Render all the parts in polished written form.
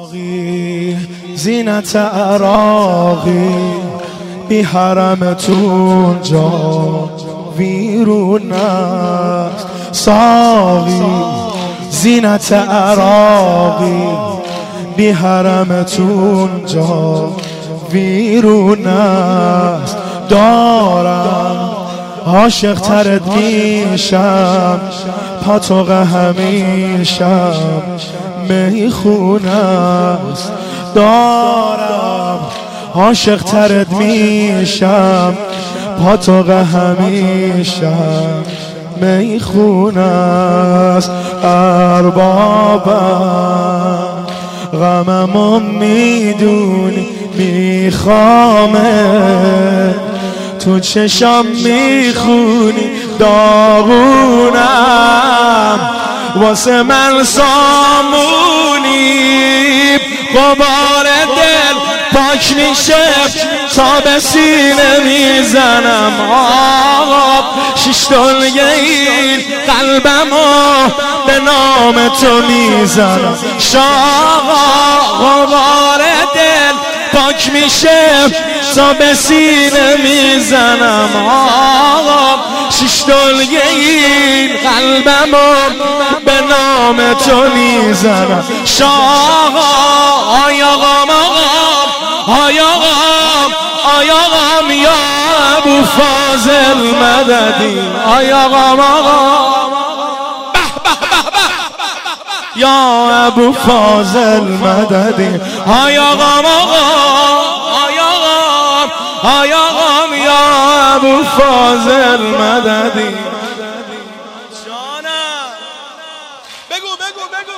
زینت عراقی بی حرمتون جا ویرون است. ساقی زینت عراقی بی حرمتون جا ویرون است. دارم عاشق ترت میشم، پاتوق همیشم میخون است. دارم عاشق ترت میشم، پاتوق همیشم میخون است. اربابم غممو میدونی میخوامه، تو چشام میخونی داغونم، واسه من سامونی. غبار دل پاک میشه تا به سینه میزنم. آقا شش دلگه این قلبمو به نام تو میزنم. شاقا غبار دل پاک میشه تا به سینه میزنم. آقا شش دلگه این قلبمو به نام تو میزنم. شاقا آی آقام آقام آی آقام آی آقام یا ابو فاضل مددی. آی آقام آقام یا ابو فاضل مددی. آی آقام آقام آی آقام آی آقام یا ابو فاضل مددی. جانم بگو بگو بگو.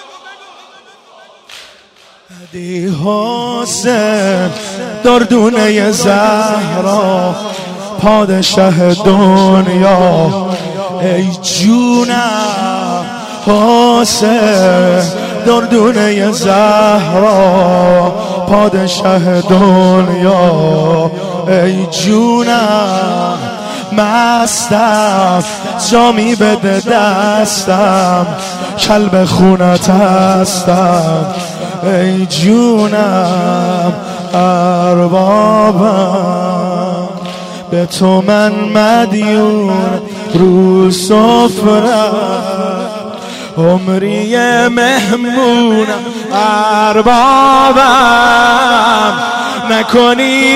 هدی حسین دردونه زهرا پادشه دنیا ای جونم. حسین دردونه زهرا پادشه دنیا ای جونم. مستم جامی بده دستم، کلب خونت هستم ای جونم. اربابم به تو من مدیون، رو سفرم عمری مهمونم. اربابم نکنی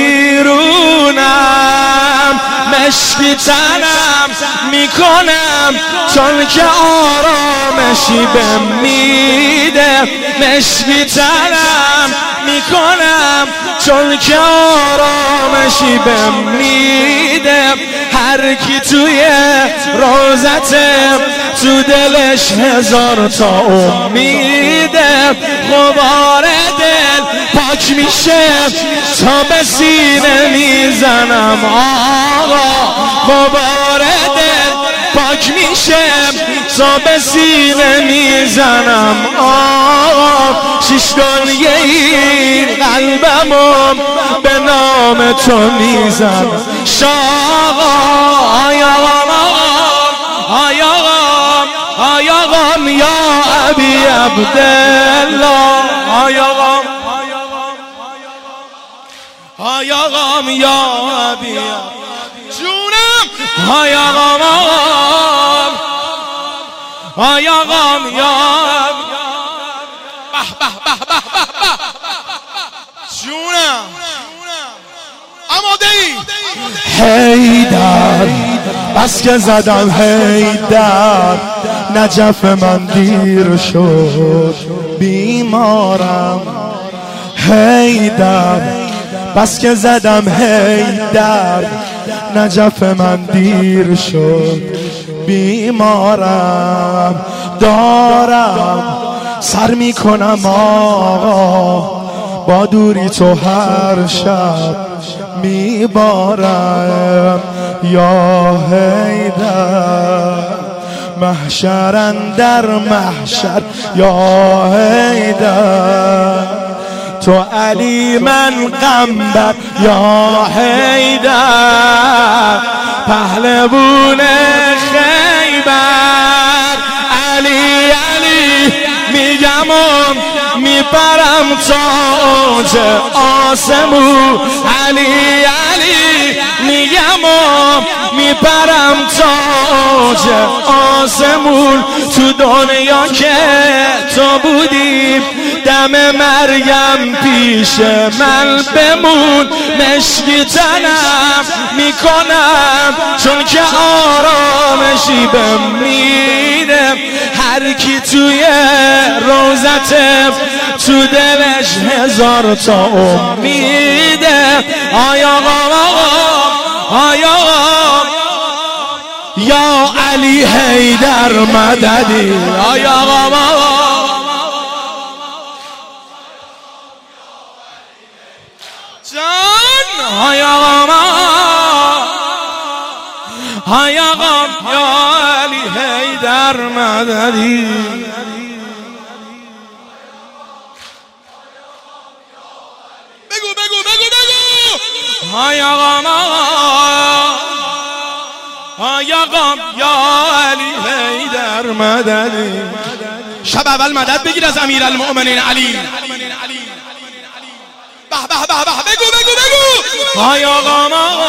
بیرونم، مشکی تنم میکنم چون که آرامشی بهم میده. مشکی تنم میکنم چون که آرامشی بهم میده. هر کی توی روزته تو دلش هزار تا امیده. غبار دل پاک میشه تا به سینه میزنم. آقا غبار دل پاک میشه تا به سینه میزنم. آقا شش دنیه این قلبمو به نام تو میزنم. شاقا آی آقام آی آقام آی آقام یا ابی عبدالله. آی آقام آی آقام یا ابی جونم. آی آقام آی آقام یا به به به به به جونم. آماده ای حیدر بس که زدم حیدر، نجف من دیر شد بیمارم. حیدر بس که زدم حیدر، نجف من دیر شد بیمارم. دارم سر میکنم آقا با دوری تو هر شب میبارم. یا حیدر محشر اندر محشر، یا حیدر تو علی من قنبر. یا حیدر پهلوون خیبر، علی علی میگم میپرم تاج آسمون علی علی میگم میپرم تاج آسمون تو دنیا که تو بودی دم مریم پیش من بمون مشکی تنم میکنم چون که آرامشی بهم میده هر کی توی روزت تو دلش هزار تا امیده آیا یا علی حیدر مددی آیا جان یا علی حیدر مددی بگو یا علی حیدر مددی شب اول مدد بگیر از امیرالمؤمنین علی به بگو